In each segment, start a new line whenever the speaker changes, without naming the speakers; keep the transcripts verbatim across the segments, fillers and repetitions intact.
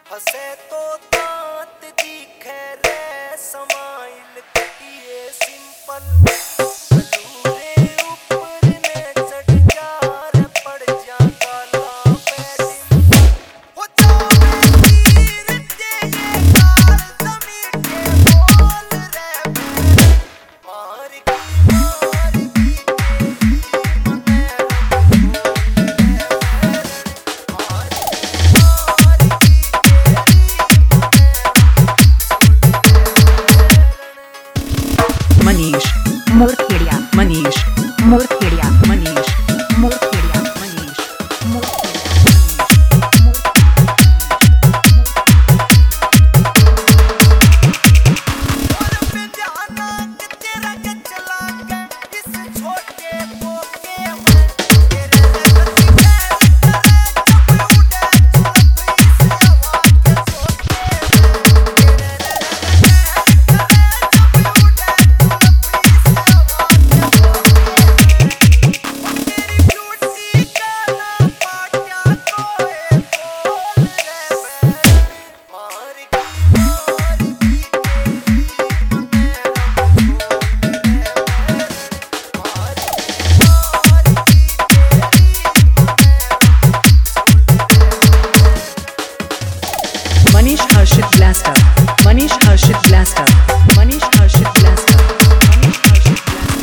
हसे तो दांत दिखे रे समाइल कटिए सिंपल कलूरे ऊपर ने चढ़ जा रे पड़ जा काला पैडिल हो जावे तीर दे ये कार जमीन के बोल रे मार की मार की
Manish Morkhedia Manish Morkhedia Manish Morkhedia Manish Manish Harshit Blaster Manish Harshit Blaster Manish Harshit Blaster Manish Harshit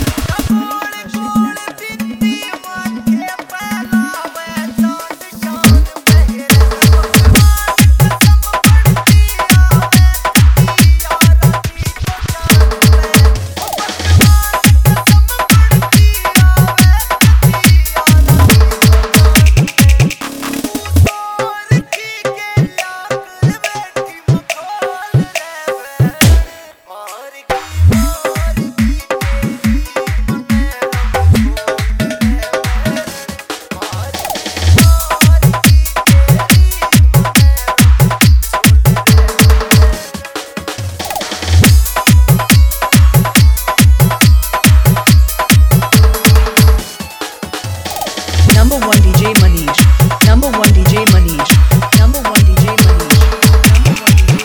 Number one D J Manish Number one D J Manish Number one D J Manish Number one D J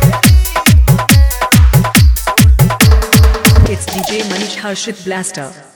It's D J Manish Harshit Blaster.